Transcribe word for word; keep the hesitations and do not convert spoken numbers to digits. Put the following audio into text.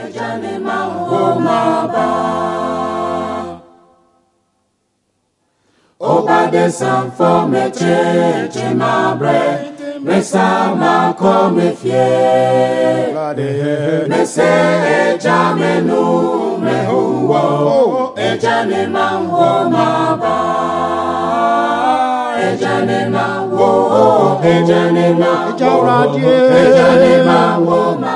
Ejane ma wo ma ba. Oba de san for me che che ma bre. Me sa ma ko me fie. Me se ejame nu me huwo. Ejane ma wo ma ba. Ejane ma wo. Ejane ma wo. Ejane ma wo ma